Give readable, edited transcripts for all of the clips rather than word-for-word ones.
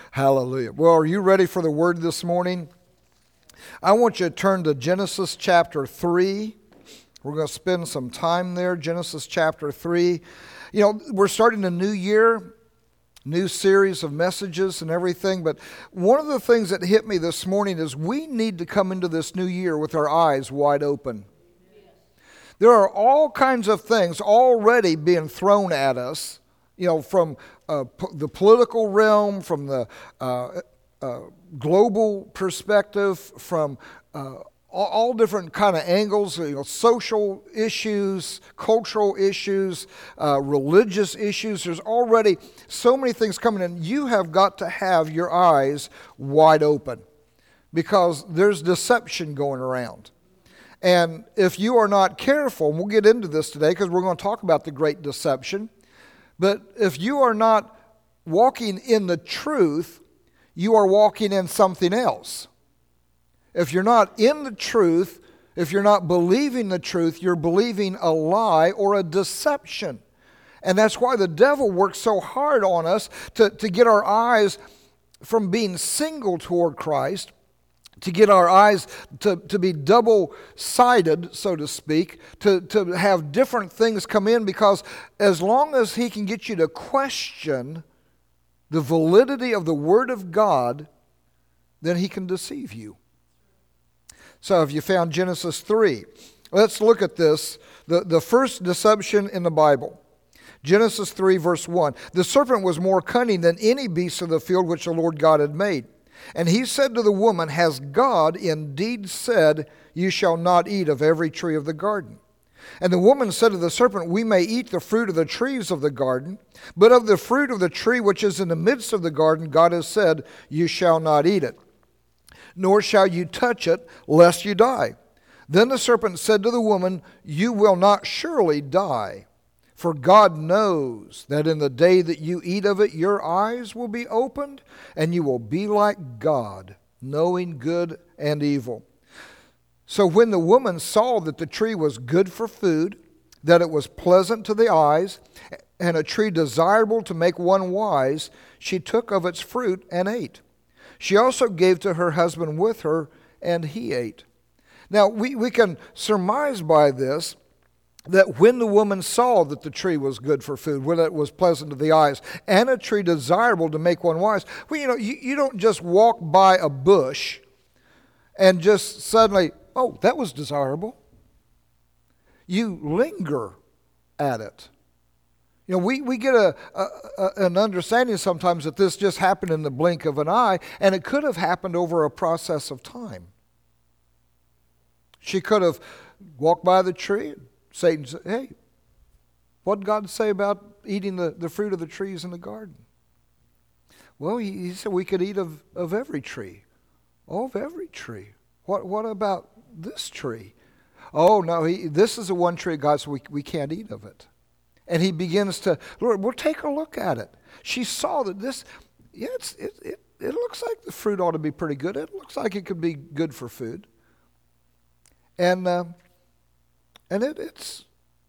Hallelujah. Well, are you ready for the word this morning? I want you to turn to Genesis chapter 3. We're going to spend some time there. Genesis chapter 3. You know, we're starting a new year, new series of messages and everything. But one of the things that hit me this morning is we need to come into this new year with our eyes wide open. There are all kinds of things already being thrown at us, you know, from the political realm, from the global perspective, from all different kind of angles, you know, social issues, cultural issues, religious issues. There's already so many things coming in. You have got to have your eyes wide open because there's deception going around. And if you are not careful, and we'll get into this today because we're going to talk about the great deception, but if you are not walking in the truth, you are walking in something else. If you're not in the truth, if you're not believing the truth, you're believing a lie or a deception. And that's why the devil works so hard on us to get our eyes from being single toward Christ, to get our eyes to be double-sided, so to speak, to have different things come in, because as long as he can get you to question the validity of the Word of God, then he can deceive you. So if you found Genesis 3, let's look at this, the first deception in the Bible. Genesis 3, verse 1. The serpent was more cunning than any beast of the field which the Lord God had made. And he said to the woman, has God indeed said, you shall not eat of every tree of the garden? And the woman said to the serpent, we may eat the fruit of the trees of the garden, but of the fruit of the tree which is in the midst of the garden, God has said, you shall not eat it, nor shall you touch it, lest you die. Then the serpent said to the woman, you will not surely die. For God knows that in the day that you eat of it, your eyes will be opened, and you will be like God, knowing good and evil. So when the woman saw that the tree was good for food, that it was pleasant to the eyes, and a tree desirable to make one wise, she took of its fruit and ate. She also gave to her husband with her, and he ate. Now we can surmise by this that when the woman saw that the tree was good for food, when it was pleasant to the eyes, and a tree desirable to make one wise, well, you know, you don't just walk by a bush and just suddenly, oh, that was desirable. You linger at it. You know, we get an understanding sometimes that this just happened in the blink of an eye, and it could have happened over a process of time. She could have walked by the tree. Satan said, hey, what did God say about eating the fruit of the trees in the garden? Well, he said we could eat of every tree. Oh, of every tree. What about this tree? Oh, no, this is the one tree, God, so we can't eat of it. And he begins to, Lord, we'll take a look at it. She saw that this, yeah, it looks like the fruit ought to be pretty good. It looks like it could be good for food. And it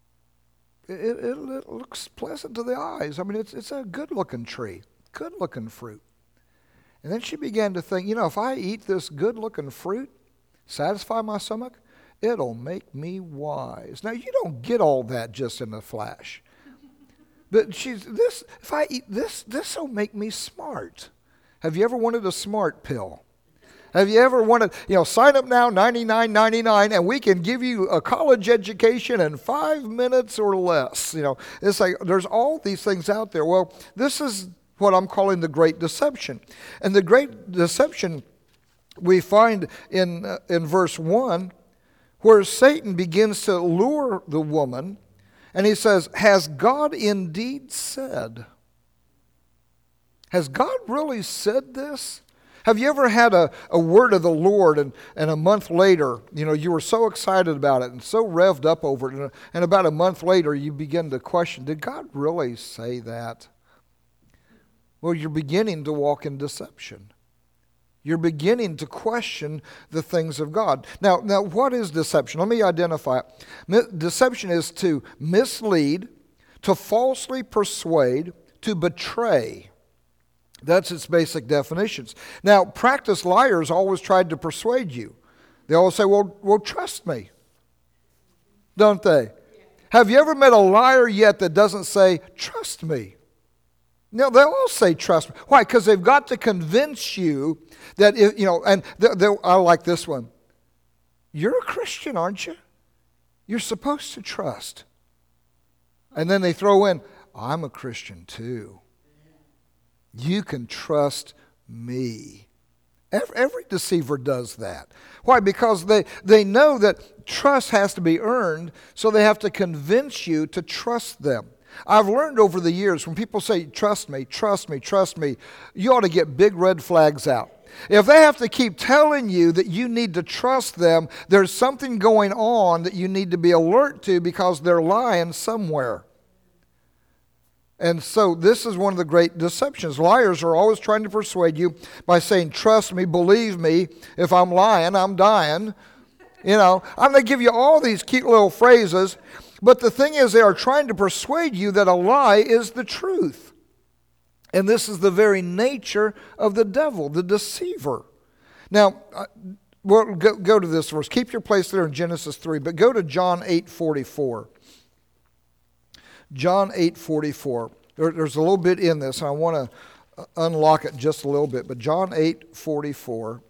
looks pleasant to the eyes. I mean, it's a good-looking tree, good-looking fruit. And then she began to think, you know, if I eat this good-looking fruit, satisfy my stomach, it'll make me wise. Now, you don't get all that just in a flash. But if I eat this will make me smart. Have you ever wanted a smart pill? Have you ever wanted, you know, sign up now, $99.99, and we can give you a college education in 5 minutes or less. You know, it's like there's all these things out there. Well, this is what I'm calling the great deception. And the great deception we find in verse 1, where Satan begins to lure the woman, and he says, has God indeed said? Has God really said this? Have you ever had a word of the Lord and a month later, you know, you were so excited about it and so revved up over it, and about a month later you begin to question, did God really say that? Well, you're beginning to walk in deception. You're beginning to question the things of God. Now, what is deception? Let me identify it. Deception is to mislead, to falsely persuade, to betray. That's its basic definitions. Now, practiced liars always tried to persuade you. They always say, well, trust me. Don't they? Have you ever met a liar yet that doesn't say, trust me? No, they'll all say trust me. Why? Because they've got to convince you that, and I like this one. You're a Christian, aren't you? You're supposed to trust. And then they throw in, I'm a Christian too. You can trust me. Every deceiver does that. Why? Because they know that trust has to be earned, so they have to convince you to trust them. I've learned over the years, when people say, trust me, trust me, trust me, you ought to get big red flags out. If they have to keep telling you that you need to trust them, there's something going on that you need to be alert to because they're lying somewhere. And so this is one of the great deceptions. Liars are always trying to persuade you by saying, trust me, believe me, if I'm lying, I'm dying. I'm going to give you all these cute little phrases. But the thing is, they are trying to persuade you that a lie is the truth. And this is the very nature of the devil, the deceiver. Now, we'll go to this verse. Keep your place there in Genesis 3, but go to John 8:44. John 8:44. There's a little bit in this, and I want to unlock it just a little bit. But John 8:44.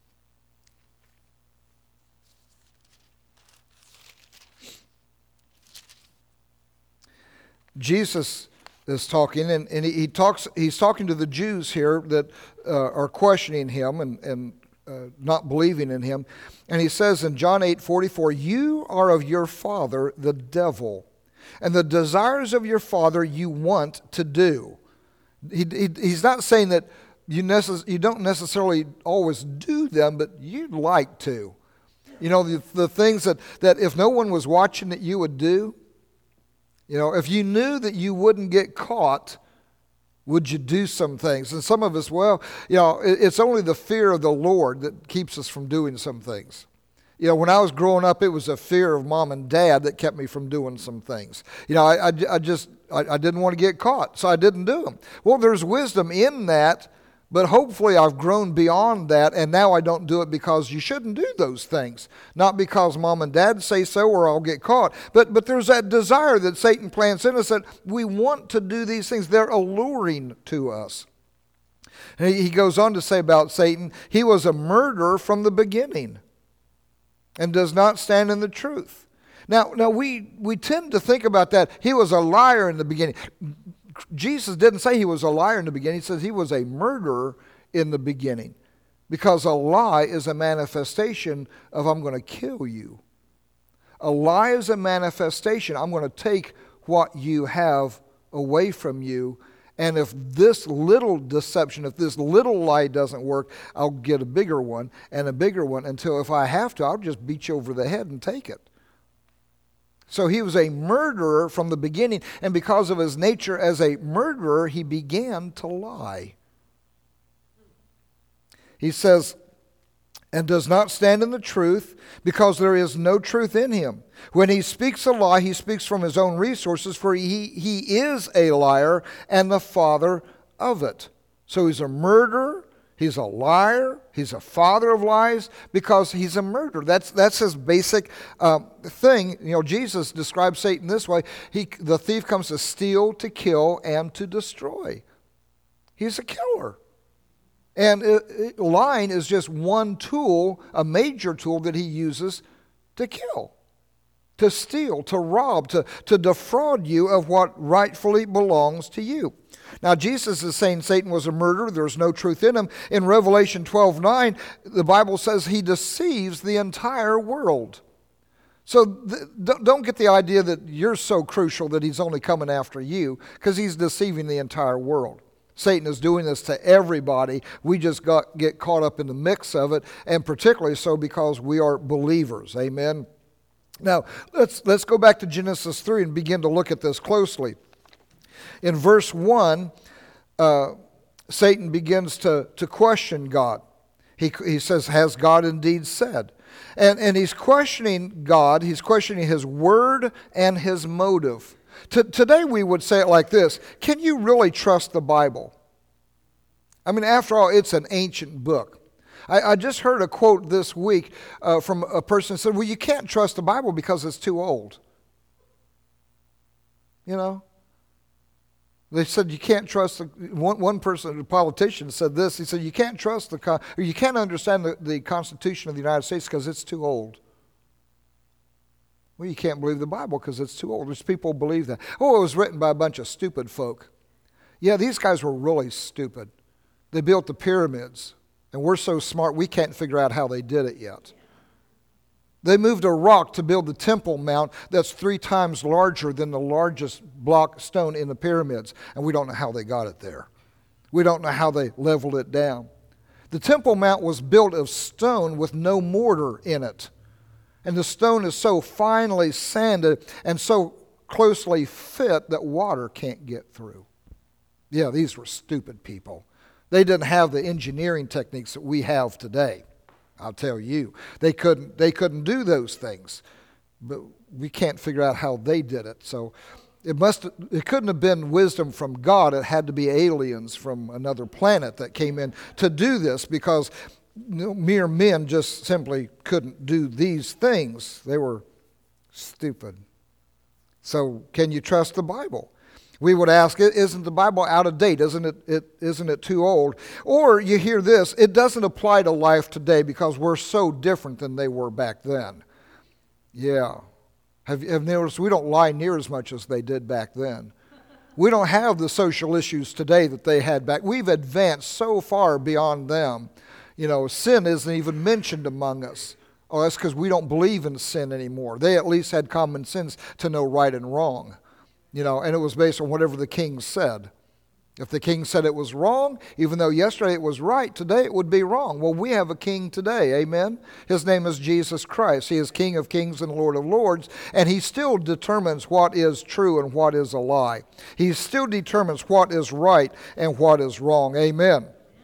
Jesus is talking, and he's talking to the Jews here that are questioning him and not believing in him. And he says in John 8:44, you are of your father, the devil, and the desires of your father you want to do. He's not saying that you don't necessarily always do them, but you'd like to. The things that if no one was watching that you would do. If you knew that you wouldn't get caught, would you do some things? And some of us, it's only the fear of the Lord that keeps us from doing some things. When I was growing up, it was a fear of mom and dad that kept me from doing some things. I didn't want to get caught, so I didn't do them. Well, there's wisdom in that, but hopefully I've grown beyond that, and now I don't do it because you shouldn't do those things. Not because mom and dad say so or I'll get caught. But there's that desire that Satan plants in us that we want to do these things. They're alluring to us. And he goes on to say about Satan, he was a murderer from the beginning and does not stand in the truth. Now we tend to think about that. He was a liar in the beginning. Jesus didn't say he was a liar in the beginning. He says he was a murderer in the beginning. Because a lie is a manifestation of I'm going to kill you. A lie is a manifestation. I'm going to take what you have away from you. And if this little deception, if this little lie doesn't work, I'll get a bigger one and a bigger one until if I have to, I'll just beat you over the head and take it. So he was a murderer from the beginning, and because of his nature as a murderer, he began to lie. He says, and does not stand in the truth, because there is no truth in him. When he speaks a lie, he speaks from his own resources, for he is a liar and the father of it. So he's a murderer. He's a liar. He's a father of lies because he's a murderer. That's his basic thing. Jesus describes Satan this way. The thief comes to steal, to kill, and to destroy. He's a killer. And lying is just one tool, a major tool that he uses to kill, to steal, to rob, to defraud you of what rightfully belongs to you. Now, Jesus is saying Satan was a murderer. There's no truth in him. In Revelation 12:9, the Bible says he deceives the entire world. So don't get the idea that you're so crucial that he's only coming after you, because he's deceiving the entire world. Satan is doing this to everybody. We just get caught up in the mix of it, and particularly so because we are believers. Amen. Now, let's go back to Genesis 3 and begin to look at this closely. In verse 1, Satan begins to question God. He says, has God indeed said? And he's questioning God. He's questioning his word and his motive. Today we would say it like this: can you really trust the Bible? I mean, after all, it's an ancient book. I just heard a quote this week from a person who said, well, you can't trust the Bible because it's too old. You know? They said you can't trust, one person, a politician said this, he said you can't trust or you can't understand the Constitution of the United States because it's too old. Well, you can't believe the Bible because it's too old. There's people who believe that. Oh, it was written by a bunch of stupid folk. Yeah, these guys were really stupid. They built the pyramids, and we're so smart we can't figure out how they did it yet. They moved a rock to build the Temple Mount that's 3 times larger than the largest block stone in the pyramids, and we don't know how they got it there. We don't know how they leveled it down. The Temple Mount was built of stone with no mortar in it, and the stone is so finely sanded and so closely fit that water can't get through. Yeah, these were stupid people. They didn't have the engineering techniques that we have today. I'll tell you, they couldn't do those things, but we can't figure out how they did it. So it couldn't have been wisdom from God. It had to be aliens from another planet that came in to do this, because mere men just simply couldn't do these things. They were stupid. So can you trust the Bible? We would ask, isn't the Bible out of date? Isn't it too old? Or you hear this, it doesn't apply to life today because we're so different than they were back then. Yeah. Have noticed we don't lie near as much as they did back then. We don't have the social issues today that they had back. We've advanced so far beyond them. You know, sin isn't even mentioned among us. Oh, that's because we don't believe in sin anymore. They at least had common sense to know right and wrong. You know, and it was based on whatever the king said. If the king said it was wrong, even though yesterday it was right, today it would be wrong. Well, we have a king today, amen? His name is Jesus Christ. He is King of Kings and Lord of Lords, and he still determines what is true and what is a lie. He still determines what is right and what is wrong, amen?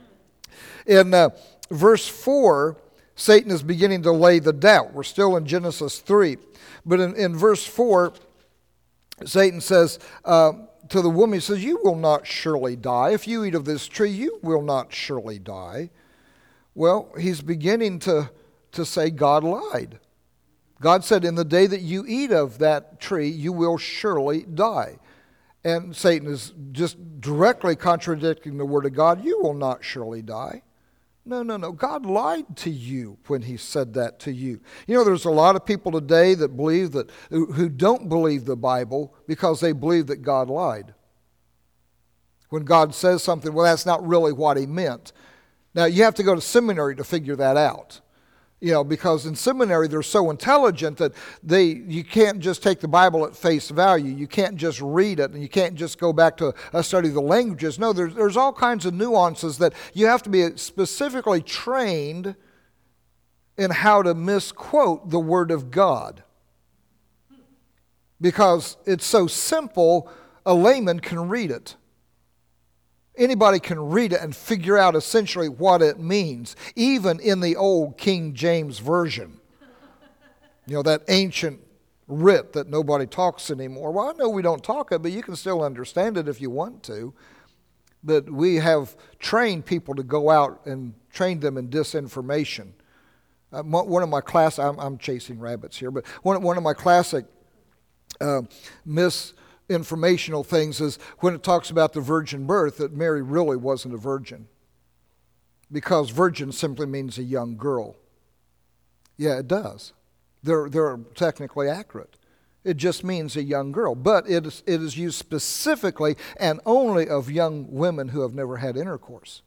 In verse 4, Satan is beginning to lay the doubt. We're still in Genesis 3. But in verse 4, Satan says to the woman, he says, you will not surely die. If you eat of this tree, you will not surely die. Well, he's beginning to say God lied. God said, in the day that you eat of that tree, you will surely die. And Satan is just directly contradicting the word of God. You will not surely die. No. God lied to you when he said that to you. You know, there's a lot of people today that who don't believe the Bible because they believe that God lied. When God says something, well, that's not really what he meant. Now, you have to go to seminary to figure that out. You know, because in seminary they're so intelligent that you can't just take the Bible at face value. You can't just read it, and you can't just go back to a study of the languages. No, there's all kinds of nuances that you have to be specifically trained in how to misquote the Word of God. Because it's so simple, a layman can read it. Anybody can read it and figure out essentially what it means, even in the old King James Version. You know, that ancient writ that nobody talks anymore. Well, I know we don't talk it, but you can still understand it if you want to. But we have trained people to go out and train them in disinformation. One of my I'm chasing rabbits here, but one of my classic informational things is when it talks about the virgin birth, that Mary really wasn't a virgin, because virgin simply means a young girl. Yeah, it does. They're technically accurate. It just means a young girl, but it is used specifically and only of young women who have never had intercourse.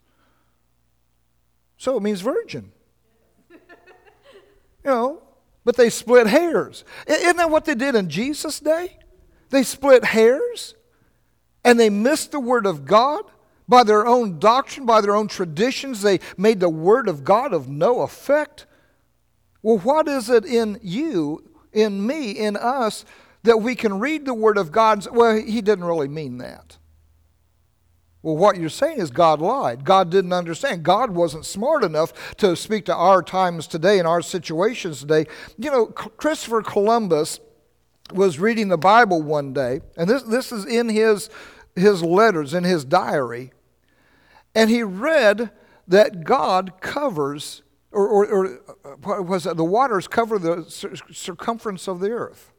So it means virgin. You know, but they split hairs. Isn't that what they did in Jesus' day? They split hairs, and they missed the Word of God by their own doctrine, by their own traditions. They made the Word of God of no effect. Well, what is it in you, in me, in us, that we can read the Word of God and say, well, he didn't really mean that? Well, what you're saying is God lied. God didn't understand. God wasn't smart enough to speak to our times today and our situations today. You know, Christopher Columbus was reading the Bible one day, and this is in his letters, in his diary, And he read that God covers, or what was it? The waters cover the circumference of the earth.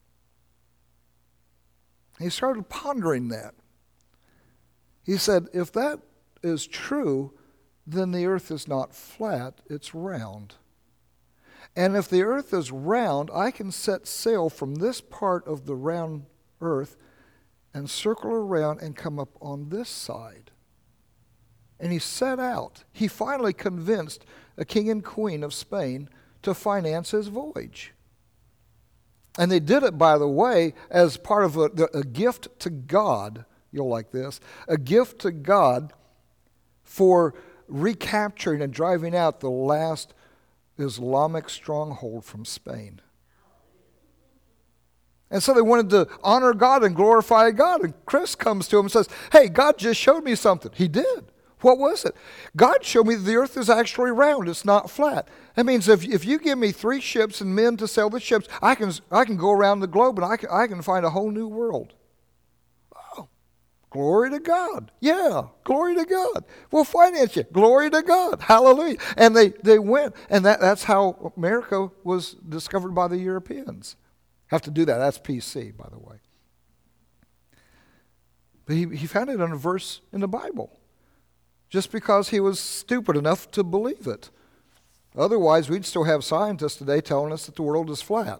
He started pondering that. He said, if that is true, then the earth is not flat, it's round. And if the earth is round, I can set sail from this part of the round earth and circle around and come up on this side. And he set out. He finally convinced a king and queen of Spain to finance his voyage. And they did it, by the way, as part of a gift to God. You'll like this. A gift to God for recapturing and driving out the last Islamic stronghold from Spain. And so they wanted to honor God and glorify God. And Chris comes to him and says, hey, God just showed me something. He did. What was it? God showed me that the earth is actually round. It's not flat. That means if you give me 3 ships and men to sail the ships, I can go around the globe and I can find a whole new world. Oh, glory to God. Yeah, glory to God. We'll finance you. Glory to God. Hallelujah. And they went. And that's how America was discovered by the Europeans. Have to do that. That's PC, by the way. But he found it in a verse in the Bible. Just because he was stupid enough to believe it. Otherwise, we'd still have scientists today telling us that the world is flat.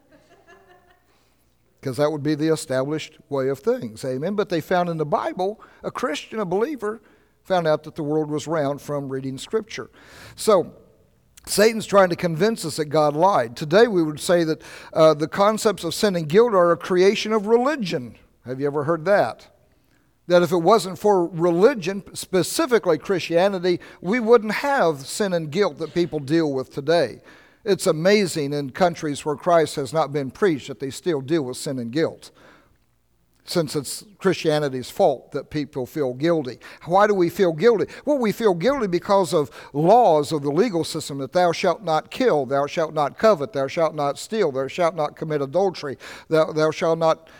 Because that would be the established way of things. Amen. But they found in the Bible, a Christian, a believer, found out that the world was round from reading Scripture. So, Satan's trying to convince us that God lied. Today we would say that the concepts of sin and guilt are a creation of religion. Have you ever heard that? That if it wasn't for religion, specifically Christianity, we wouldn't have sin and guilt that people deal with today. It's amazing in countries where Christ has not been preached that they still deal with sin and guilt, since it's Christianity's fault that people feel guilty. Why do we feel guilty? Well, we feel guilty because of laws of the legal system that thou shalt not kill, thou shalt not covet, thou shalt not steal, thou shalt not commit adultery, thou shalt not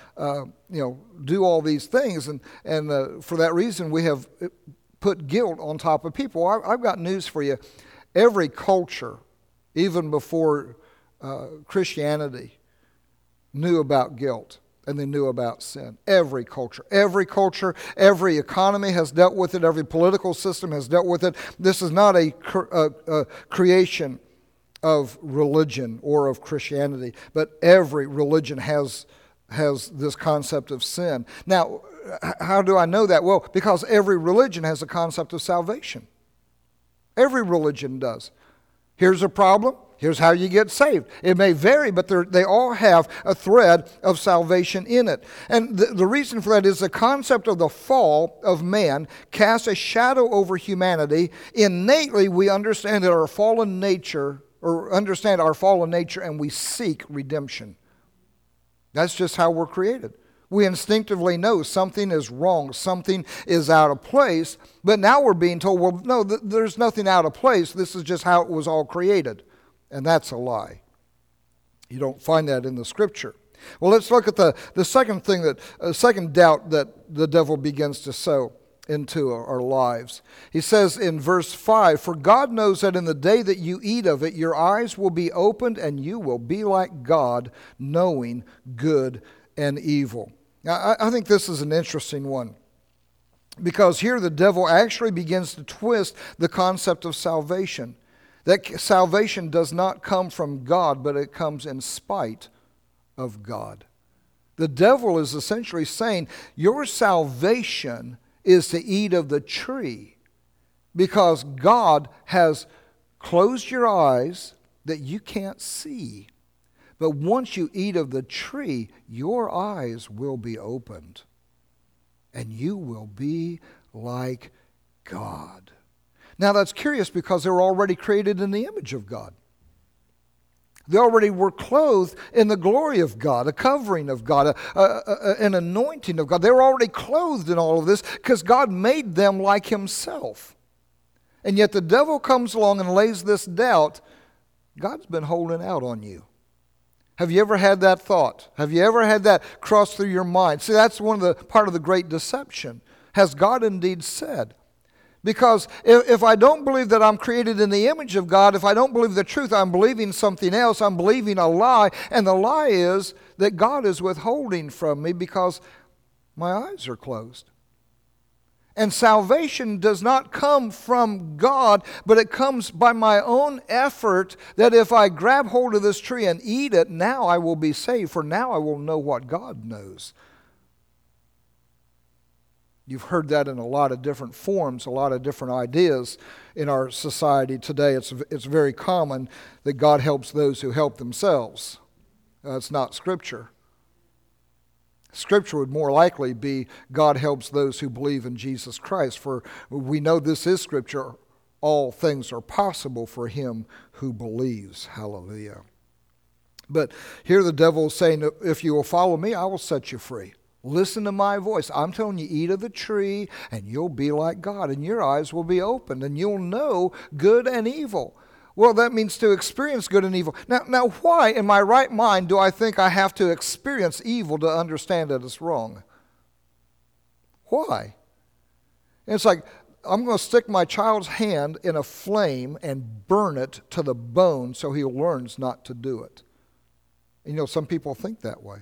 do all these things. And for that reason, we have put guilt on top of people. I've got news for you. Every culture, even before Christianity, knew about guilt. And they knew about sin. Every culture, every economy has dealt with it. Every political system has dealt with it. This is not a creation of religion or of Christianity, but every religion has this concept of sin. Now, how do I know that? Well, because every religion has a concept of salvation. Every religion does. Here's a problem. Here's how you get saved. It may vary, but they all have a thread of salvation in it. And the reason for that is the concept of the fall of man casts a shadow over humanity. Innately, we understand that our fallen nature, and we seek redemption. That's just how we're created. We instinctively know something is wrong, something is out of place, but now we're being told, well, no, there's nothing out of place. This is just how it was all created. And that's a lie. You don't find that in the Scripture. Well, let's look at the second thing second doubt that the devil begins to sow into our lives. He says in verse 5, "For God knows that in the day that you eat of it, your eyes will be opened and you will be like God, knowing good and evil." Now, I think this is an interesting one. Because here the devil actually begins to twist the concept of salvation. That salvation does not come from God, but it comes in spite of God. The devil is essentially saying, your salvation is to eat of the tree because God has closed your eyes that you can't see. But once you eat of the tree, your eyes will be opened and you will be like God. Now that's curious because they were already created in the image of God. They already were clothed in the glory of God, a covering of God, an anointing of God. They were already clothed in all of this because God made them like Himself. And yet the devil comes along and lays this doubt. God's been holding out on you. Have you ever had that thought? Have you ever had that cross through your mind? See, that's part of the great deception. Has God indeed said? Because if I don't believe that I'm created in the image of God, if I don't believe the truth, I'm believing something else. I'm believing a lie. And the lie is that God is withholding from me because my eyes are closed. And salvation does not come from God, but it comes by my own effort, that if I grab hold of this tree and eat it, now I will be saved, for now I will know what God knows. You've heard that in a lot of different forms, a lot of different ideas in our society today. It's very common that God helps those who help themselves. It's not Scripture. Scripture would more likely be God helps those who believe in Jesus Christ. For we know this is Scripture. All things are possible for him who believes. Hallelujah. But here the devil is saying, if you will follow me, I will set you free. Listen to my voice. I'm telling you, eat of the tree and you'll be like God, and your eyes will be opened and you'll know good and evil. Well, that means to experience good and evil. Now, why in my right mind do I think I have to experience evil to understand that it's wrong? Why? And it's like, I'm going to stick my child's hand in a flame and burn it to the bone so he learns not to do it. And some people think that way.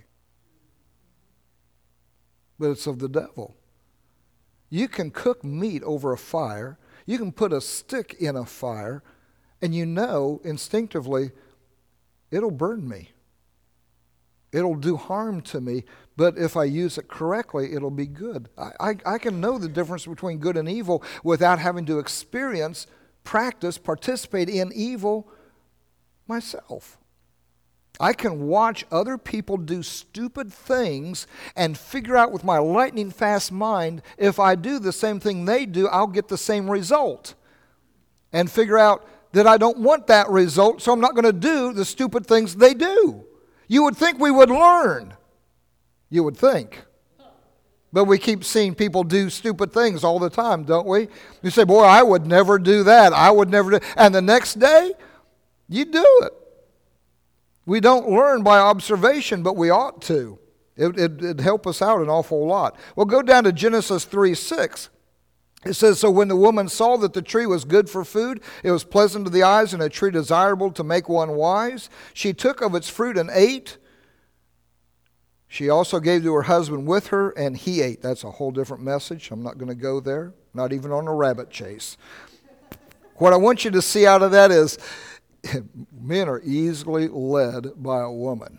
But it's of the devil. You can cook meat over a fire. You can put a stick in a fire, and instinctively, it'll burn me. It'll do harm to me, but if I use it correctly, it'll be good. I can know the difference between good and evil without having to experience, practice, participate in evil myself. I can watch other people do stupid things and figure out with my lightning fast mind, if I do the same thing they do, I'll get the same result. And figure out that I don't want that result, so I'm not going to do the stupid things they do. You would think we would learn. You would think. But we keep seeing people do stupid things all the time, don't we? You say, boy, I would never do that. I would never do. And the next day, you do it. We don't learn by observation, but we ought to. It'd help us out an awful lot. Well, go down to Genesis 3:6. It says, so when the woman saw that the tree was good for food, it was pleasant to the eyes, and a tree desirable to make one wise, she took of its fruit and ate. She also gave to her husband with her, and he ate. That's a whole different message. I'm not going to go there, not even on a rabbit chase. What I want you to see out of that is, men are easily led by a woman.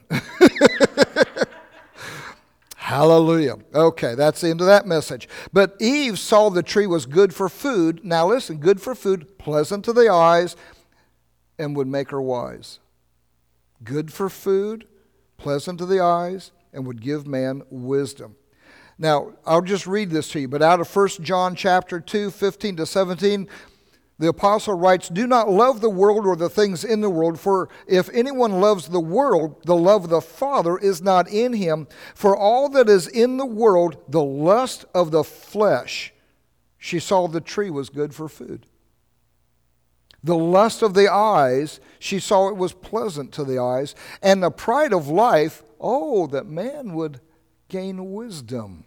Hallelujah. Okay, that's the end of that message. But Eve saw the tree was good for food. Now listen, good for food, pleasant to the eyes, and would make her wise. Good for food, pleasant to the eyes, and would give man wisdom. Now, I'll just read this to you, but out of 1 John chapter 2, 15 to 17, the apostle writes, do not love the world or the things in the world, for if anyone loves the world, the love of the Father is not in him. For all that is in the world, the lust of the flesh, she saw the tree was good for food. The lust of the eyes, she saw it was pleasant to the eyes. And the pride of life, that man would gain wisdom,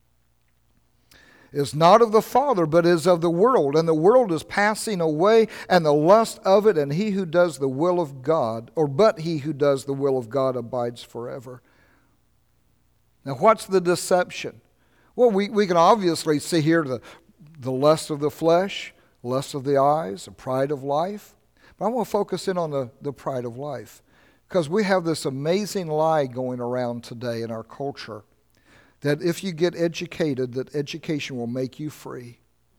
is not of the Father, but is of the world. And the world is passing away, and the lust of it, and he who does the will of God, but he who does the will of God abides forever. Now, what's the deception? Well, we can obviously see here the lust of the flesh, lust of the eyes, the pride of life. But I want to focus in on the pride of life, because we have this amazing lie going around today in our culture, that if you get educated, that education will make you free.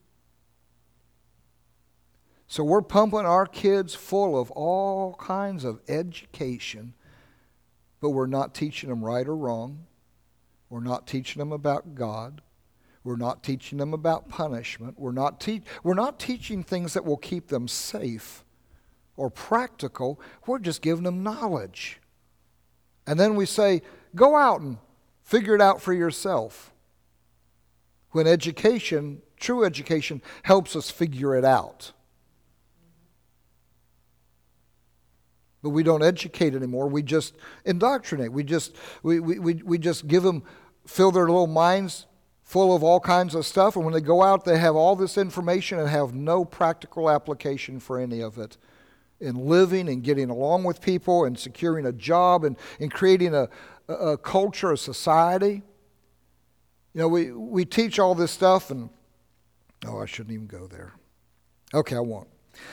So we're pumping our kids full of all kinds of education, but we're not teaching them right or wrong. We're not teaching them about God. We're not teaching them about punishment. We're not teaching things that will keep them safe or practical. We're just giving them knowledge. And then we say, go out and figure it out for yourself. When education, true education, helps us figure it out. But we don't educate anymore. We just indoctrinate. We just give them, fill their little minds full of all kinds of stuff. And when they go out, they have all this information and have no practical application for any of it in living and getting along with people and securing a job and creating a culture, a society. We teach all this stuff and, I shouldn't even go there. Okay, I won't.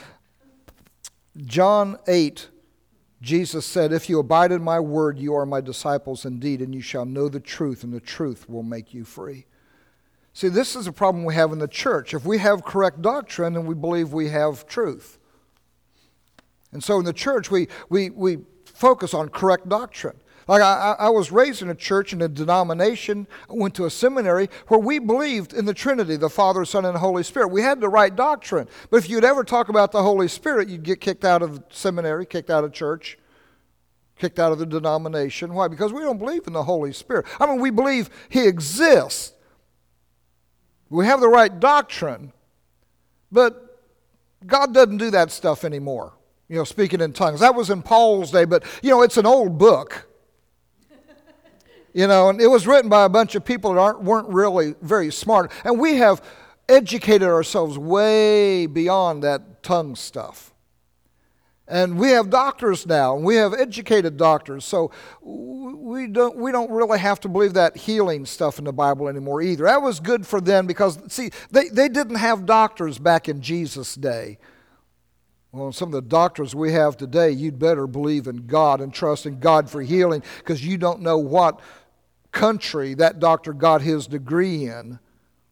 John 8, Jesus said, "If you abide in my word, you are my disciples indeed, and you shall know the truth, and the truth will make you free." See, this is a problem we have in the church. If we have correct doctrine, then we believe we have truth. And so in the church, we focus on correct doctrine. Like I was raised in a church, in a denomination, I went to a seminary where we believed in the Trinity, the Father, Son, and Holy Spirit. We had the right doctrine. But if you'd ever talk about the Holy Spirit, you'd get kicked out of the seminary, kicked out of church, kicked out of the denomination. Why? Because we don't believe in the Holy Spirit. We believe He exists. We have the right doctrine, but God doesn't do that stuff anymore. Speaking in tongues. That was in Paul's day, but, it's an old book. And it was written by a bunch of people that weren't really very smart. And we have educated ourselves way beyond that tongue stuff. And we have doctors now, and we have educated doctors. So we don't really have to believe that healing stuff in the Bible anymore either. That was good for them because, see, they didn't have doctors back in Jesus' day. Well, some of the doctors we have today, you'd better believe in God and trust in God for healing because you don't know what country that doctor got his degree in.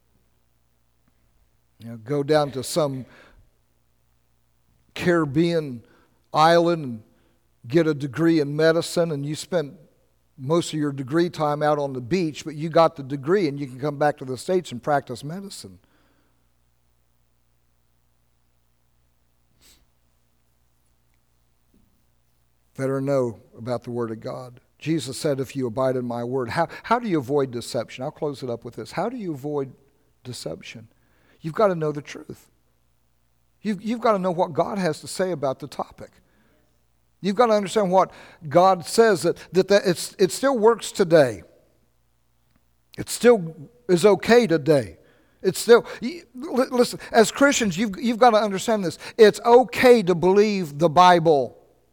Go down to some Caribbean island and get a degree in medicine, and you spent most of your degree time out on the beach, but you got the degree and you can come back to the States and practice medicine. Better know about the Word of God. Jesus said, "If you abide in my word." How do you avoid deception? I'll close it up with this. How do you avoid deception? You've got to know the truth. You've got to know what God has to say about the topic. You've got to understand what God says, that it still works today. It still is okay today. It's still, listen, as Christians, you've got to understand this. It's okay to believe the Bible.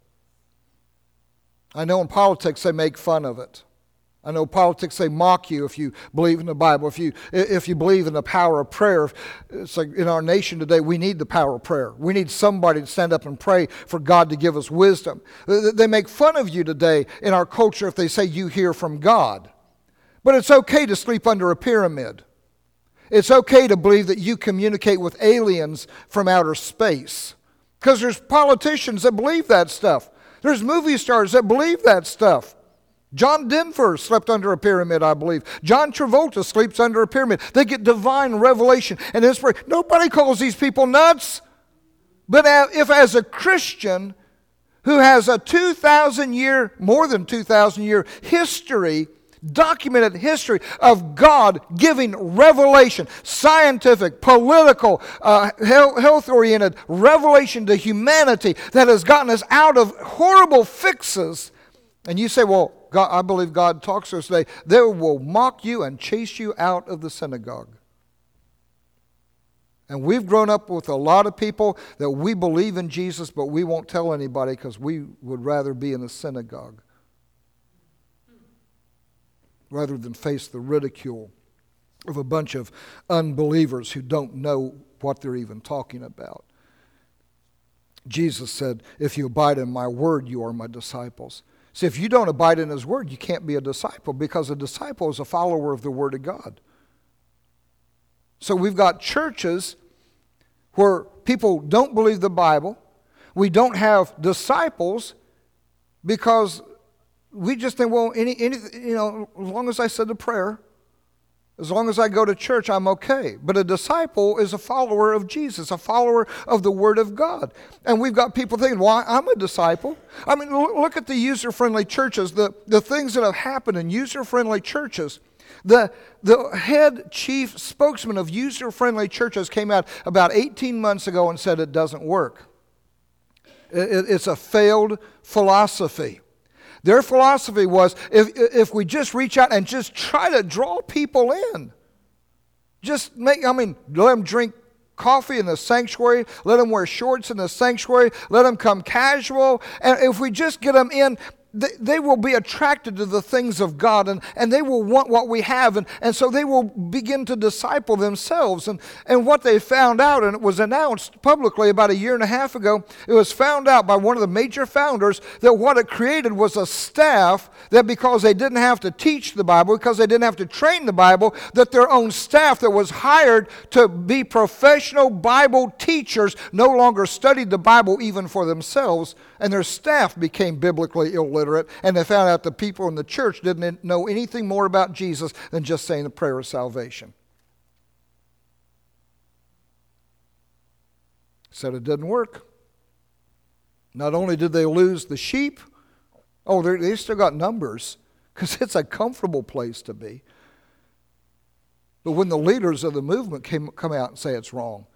I know in politics they make fun of it. I know politics, they mock you if you believe in the Bible, if you believe in the power of prayer. It's like in our nation today, we need the power of prayer. We need somebody to stand up and pray for God to give us wisdom. They make fun of you today in our culture if they say you hear from God. But it's okay to sleep under a pyramid. It's okay to believe that you communicate with aliens from outer space. Because there's politicians that believe that stuff. There's movie stars that believe that stuff. John Denver slept under a pyramid, I believe. John Travolta sleeps under a pyramid. They get divine revelation and inspiration. Nobody calls these people nuts. But if as a Christian who has a 2,000-year, more than 2,000-year history, documented history of God giving revelation, scientific, political, health-oriented revelation to humanity that has gotten us out of horrible fixes. And you say, well, God, I believe God talks to us today. They will mock you and chase you out of the synagogue. And we've grown up with a lot of people that we believe in Jesus, but we won't tell anybody because we would rather be in a synagogue rather than face the ridicule of a bunch of unbelievers who don't know what they're even talking about. Jesus said, if you abide in my word, you are my disciples. See, if you don't abide in his word, you can't be a disciple, because a disciple is a follower of the word of God. So we've got churches where people don't believe the Bible. We don't have disciples because we just think, well, as long as I said the prayer, as long as I go to church, I'm okay. But a disciple is a follower of Jesus, a follower of the Word of God. And we've got people thinking, well, I'm a disciple. I mean, look at the user-friendly churches, the things that have happened in user-friendly churches. The head chief spokesman of user-friendly churches came out about 18 months ago and said it doesn't work. It's a failed philosophy. Their philosophy was, if we just reach out and just try to draw people in, let them drink coffee in the sanctuary. Let them wear shorts in the sanctuary. Let them come casual. And if we just get them in, they will be attracted to the things of God, and they will want what we have, and so they will begin to disciple themselves. And what they found out, and it was announced publicly about 1.5 years ago, it was found out by one of the major founders that what it created was a staff that, because they didn't have to teach the Bible, because they didn't have to train the Bible, that their own staff that was hired to be professional Bible teachers no longer studied the Bible even for themselves, and their staff became biblically illiterate. And they found out the people in the church didn't know anything more about Jesus than just saying the prayer of salvation. Said it didn't work. Not only did they lose the sheep, they still got numbers, because it's a comfortable place to be. But when the leaders of the movement come out and say it's wrong,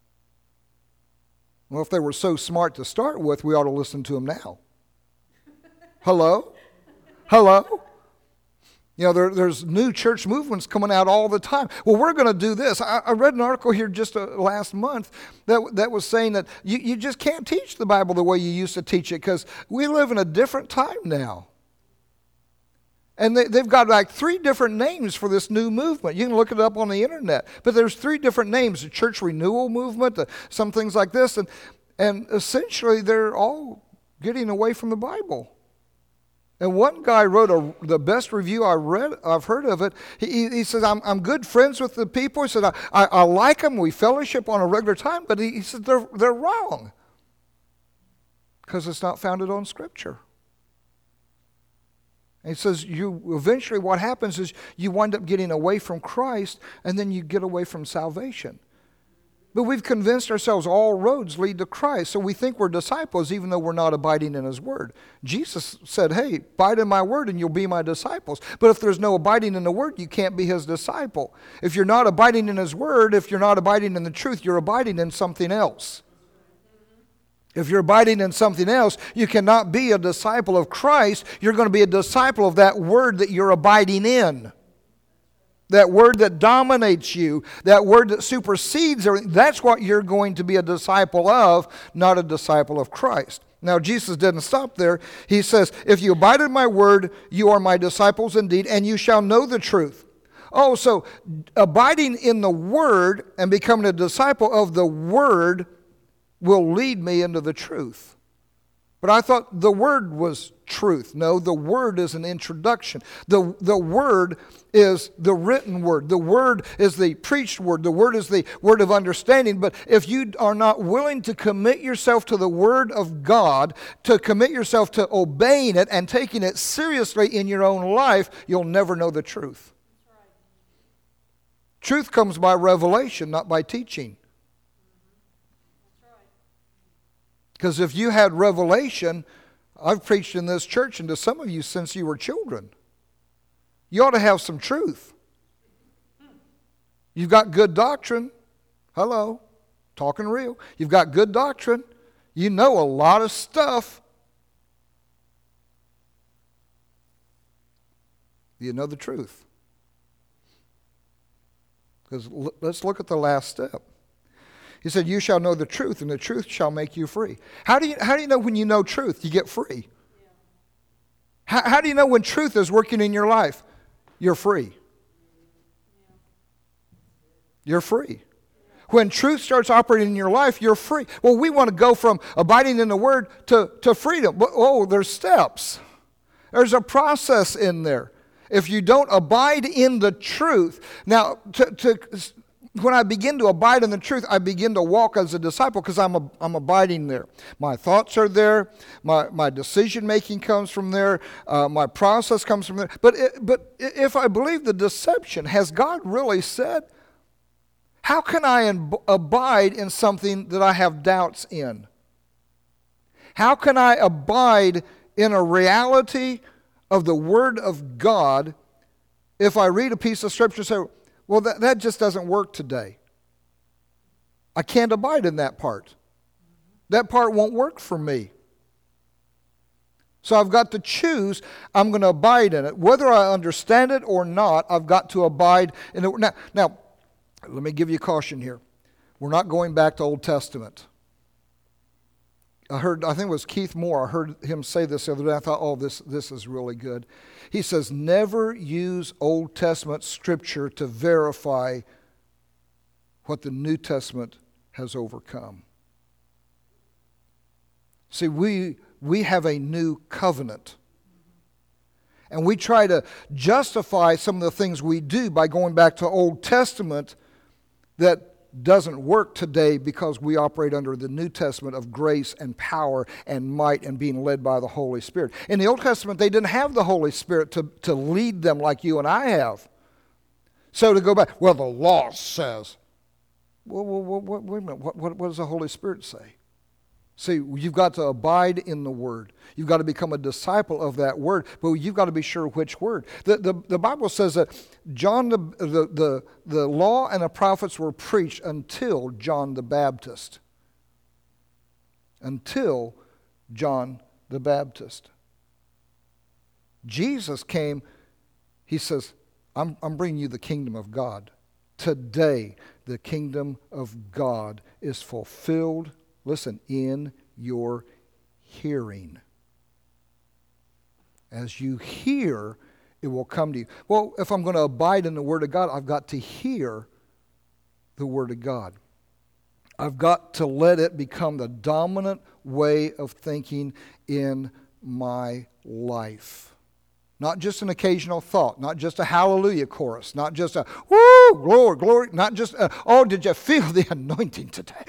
well, if they were so smart to start with, we ought to listen to them now. Hello? There's new church movements coming out all the time. Well, we're going to do this. I read an article here just last month that was saying that you just can't teach the Bible the way you used to teach it, because we live in a different time now. And they've got like 3 different names for this new movement. You can look it up on the internet. But there's 3 different names: the church renewal movement, some things like this. And essentially they're all getting away from the Bible. And one guy wrote the best review I've heard of it. He says, I'm good friends with the people. He said, I like them. We fellowship on a regular time. But he said, they're wrong, because it's not founded on Scripture. And he says, eventually what happens is you wind up getting away from Christ, and then you get away from salvation. But we've convinced ourselves all roads lead to Christ, so we think we're disciples even though we're not abiding in His Word. Jesus said, hey, abide in my Word and you'll be my disciples. But if there's no abiding in the Word, you can't be His disciple. If you're not abiding in His Word, if you're not abiding in the truth, you're abiding in something else. If you're abiding in something else, you cannot be a disciple of Christ. You're going to be a disciple of that Word that you're abiding in. That Word that dominates you, that Word that supersedes everything, that's what you're going to be a disciple of, not a disciple of Christ. Now, Jesus didn't stop there. He says, if you abide in my Word, you are my disciples indeed, and you shall know the truth. Oh, so abiding in the Word and becoming a disciple of the Word will lead me into the truth. But I thought the Word was truth. No, the Word is an introduction. The Word is the written Word. The Word is the preached Word. The Word is the word of understanding. But if you are not willing to commit yourself to the Word of God, to commit yourself to obeying it and taking it seriously in your own life, you'll never know the truth. That's right. Truth comes by revelation, not by teaching. Because if you had revelation, I've preached in this church and to some of you since you were children. You ought to have some truth. You've got good doctrine. Hello, talking real. You've got good doctrine. You know a lot of stuff. You know the truth. Because let's look at the last step. He said, you shall know the truth, and the truth shall make you free. How do you know when you know truth, you get free? Yeah. How do you know when truth is working in your life? You're free. You're free. When truth starts operating in your life, you're free. Well, we want to go from abiding in the Word to freedom. But, there's steps. There's a process in there. If you don't abide in the truth, now, when I begin to abide in the truth, I begin to walk as a disciple because I'm abiding there. My thoughts are there. My decision-making comes from there. My process comes from there. But if I believe the deception, has God really said? How can I abide in something that I have doubts in? How can I abide in a reality of the Word of God if I read a piece of Scripture and say, well, that just doesn't work today. I can't abide in that part. That part won't work for me. So I've got to choose, I'm going to abide in it. Whether I understand it or not, I've got to abide in it. Now Let me give you a caution here. We're not going back to Old Testament. I think it was Keith Moore. I heard him say this the other day. I thought, oh, this is really good. He says, never use Old Testament scripture to verify what the New Testament has overcome. See, we have a new covenant. And we try to justify some of the things we do by going back to Old Testament that doesn't work today because we operate under the New Testament of grace and power and might and being led by the Holy Spirit. In the Old Testament, they didn't have the Holy Spirit to lead them like you and I have. So to go back, well, the law says. Well, wait a minute. What does the Holy Spirit say? See, you've got to abide in the Word. You've got to become a disciple of that Word, but you've got to be sure which Word. The Bible says that John, the law and the prophets were preached until John the Baptist. Until John the Baptist. Jesus came, he says, I'm bringing you the kingdom of God. Today, the kingdom of God is fulfilled. Listen, in your hearing. As you hear, it will come to you. Well, if I'm going to abide in the Word of God, I've got to hear the Word of God. I've got to let it become the dominant way of thinking in my life. Not just an occasional thought, not just a hallelujah chorus, not just a, woo, glory, glory, not just, oh, did you feel the anointing today?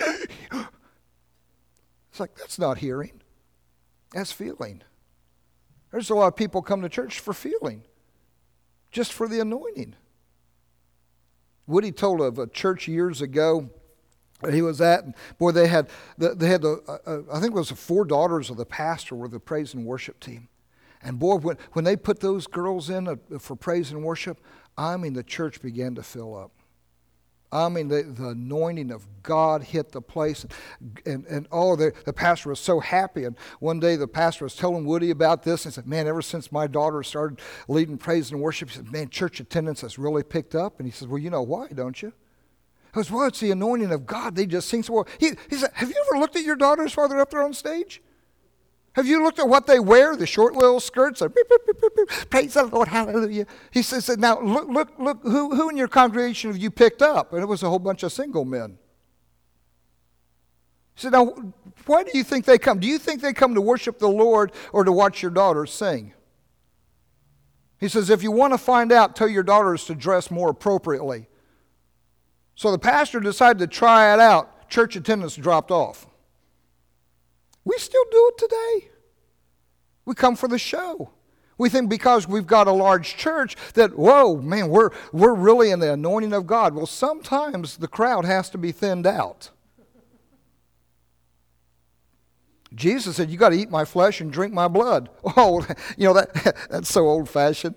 It's like, that's not hearing. That's feeling. There's a lot of people come to church for feeling, just for the anointing. Woody told of a church years ago that he was at, and boy, they had I think it was the 4 daughters of the pastor were the praise and worship team. And boy, when they put those girls in for praise and worship, I mean, the church began to fill up. I mean, the anointing of God hit the place. And the pastor was so happy. And one day the pastor was telling Woody about this. And he said, man, ever since my daughter started leading praise and worship, he said, man, church attendance has really picked up. And he said, well, you know why, don't you? He goes, well, it's the anointing of God. They just sing so well. He said, have you ever looked at your daughters while they're up there on stage? Have you looked at what they wear, the short little skirts? Beep, beep, beep, beep, beep. Praise the Lord, hallelujah. He says, now look, who in your congregation have you picked up? And it was a whole bunch of single men. He said, now, why do you think they come? Do you think they come to worship the Lord or to watch your daughters sing? He says, if you want to find out, tell your daughters to dress more appropriately. So the pastor decided to try it out. Church attendance dropped off. We still do it today. We come for the show. We think because we've got a large church that, whoa, man, we're really in the anointing of God. Well, sometimes the crowd has to be thinned out. Jesus said, you got to eat my flesh and drink my blood. Oh, that's so old-fashioned.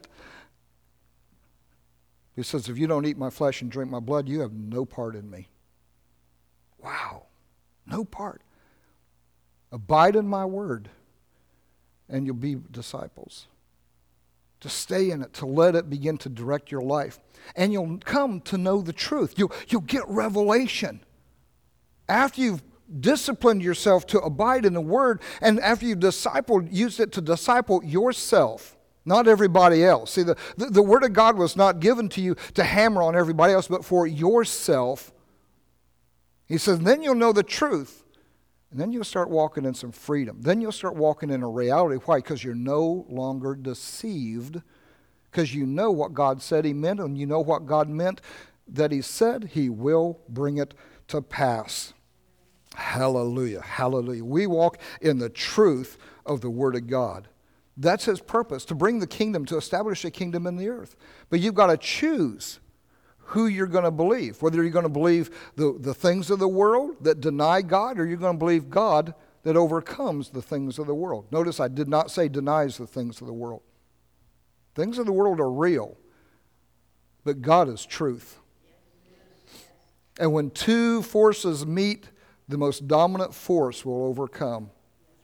He says, if you don't eat my flesh and drink my blood, you have no part in me. Wow, no part. Abide in my word, and you'll be disciples. To stay in it, to let it begin to direct your life. And you'll come to know the truth. You'll get revelation. After you've disciplined yourself to abide in the word, and after you've used it to disciple yourself, not everybody else. See, the word of God was not given to you to hammer on everybody else, but for yourself. He says, then you'll know the truth. And then you'll start walking in some freedom. Then you'll start walking in a reality. Why? Because you're no longer deceived. Because you know what God said he meant, and you know what God meant that he said he will bring it to pass. Hallelujah. Hallelujah. We walk in the truth of the Word of God. That's his purpose, to bring the kingdom, to establish a kingdom in the earth. But you've got to choose who you're going to believe. Whether you're going to believe the things of the world that deny God, or you're going to believe God that overcomes the things of the world. Notice I did not say denies the things of the world. Things of the world are real, but God is truth. And when two forces meet, the most dominant force will overcome.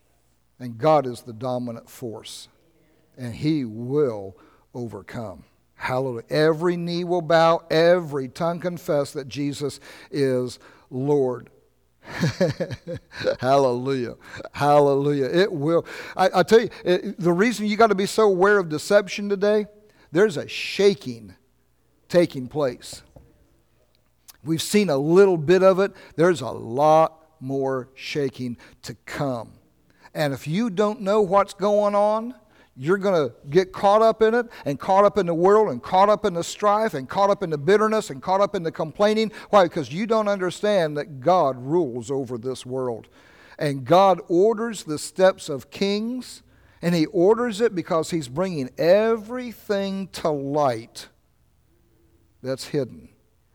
And God is the dominant force. And he will overcome. Hallelujah. Every knee will bow, every tongue confess that Jesus is Lord. Hallelujah. Hallelujah. It will. I tell you, the reason you got to be so aware of deception today, there's a shaking taking place. We've seen a little bit of it. There's a lot more shaking to come. And if you don't know what's going on, you're going to get caught up in it and caught up in the world and caught up in the strife and caught up in the bitterness and caught up in the complaining. Why? Because you don't understand that God rules over this world. And God orders the steps of kings, and He orders it because He's bringing everything to light that's hidden.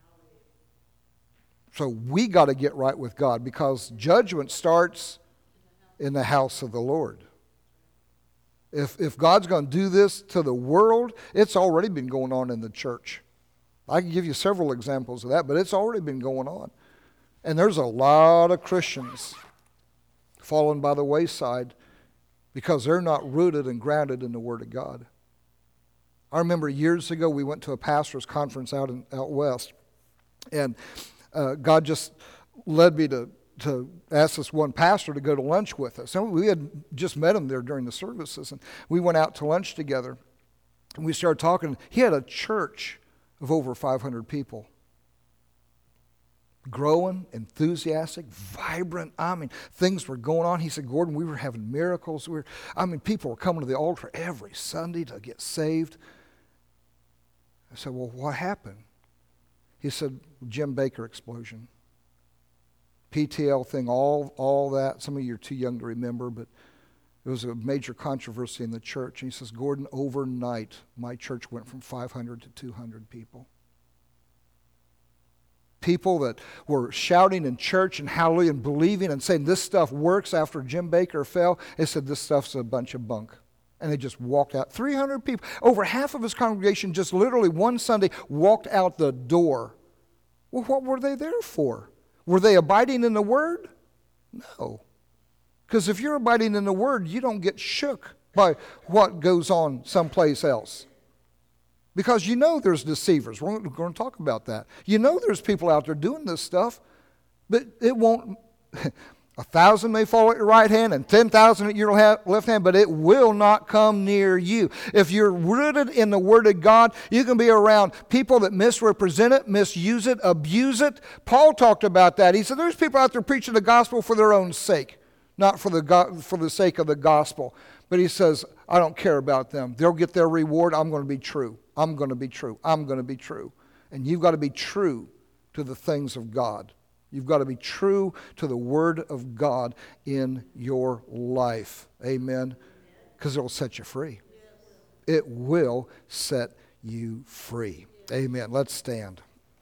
So we got to get right with God, because judgment starts in the house of the Lord. If God's going to do this to the world, it's already been going on in the church. I can give you several examples of that, but it's already been going on. And there's a lot of Christians falling by the wayside because they're not rooted and grounded in the Word of God. I remember years ago we went to a pastor's conference out west, and God just led me to ask this one pastor to go to lunch with us. And we had just met him there during the services, and we went out to lunch together, and we started talking. He had a church of over 500 people. Growing, enthusiastic, vibrant. I mean, things were going on. He said, Gordon, we were having miracles. People were coming to the altar every Sunday to get saved. I said, well, what happened? He said, Jim Bakker explosion. PTL thing, all that. Some of you are too young to remember, but it was a major controversy in the church. And he says, Gordon, overnight, my church went from 500 to 200 people. People that were shouting in church and hallelujah and believing and saying this stuff works after Jim Bakker fell. They said this stuff's a bunch of bunk. And they just walked out. 300 people. Over half of his congregation just literally one Sunday walked out the door. Well, what were they there for? Were they abiding in the Word? No. Because if you're abiding in the Word, you don't get shook by what goes on someplace else. Because you know there's deceivers. We're going to talk about that. You know there's people out there doing this stuff, but it won't. 1,000 may fall at your right hand and 10,000 at your left hand, but it will not come near you. If you're rooted in the Word of God, you can be around people that misrepresent it, misuse it, abuse it. Paul talked about that. He said there's people out there preaching the gospel for their own sake, not for the sake of the gospel. But he says, I don't care about them. They'll get their reward. I'm going to be true. I'm going to be true. I'm going to be true. And you've got to be true to the things of God. You've got to be true to the Word of God in your life. Amen? Because it will set you free. It will set you free. Amen. Let's stand.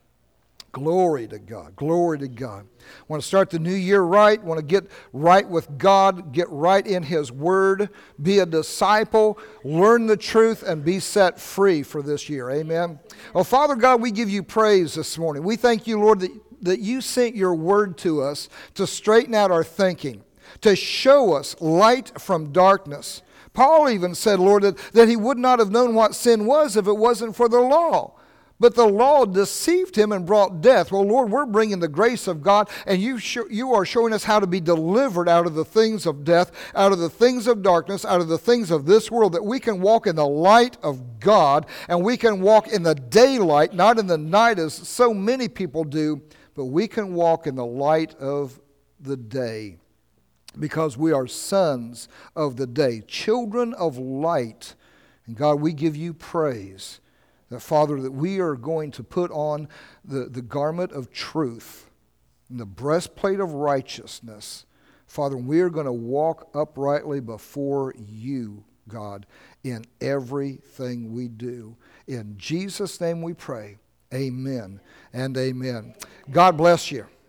Glory to God. Glory to God. Want to start the new year right. Want to get right with God. Get right in His Word. Be a disciple. Learn the truth and be set free for this year. Amen. Well, Father God, we give you praise this morning. We thank you, Lord, that you sent your Word to us to straighten out our thinking, to show us light from darkness. Paul even said, Lord, that he would not have known what sin was if it wasn't for the law. But the law deceived him and brought death. Well, Lord, we're bringing the grace of God, and you are showing us how to be delivered out of the things of death, out of the things of darkness, out of the things of this world, that we can walk in the light of God, and we can walk in the daylight, not in the night as so many people do, but we can walk in the light of the day because we are sons of the day, children of light. And God, we give you praise that, Father, that we are going to put on the garment of truth and the breastplate of righteousness. Father, we are going to walk uprightly before you, God, in everything we do. In Jesus' name we pray. Amen and amen. God bless you.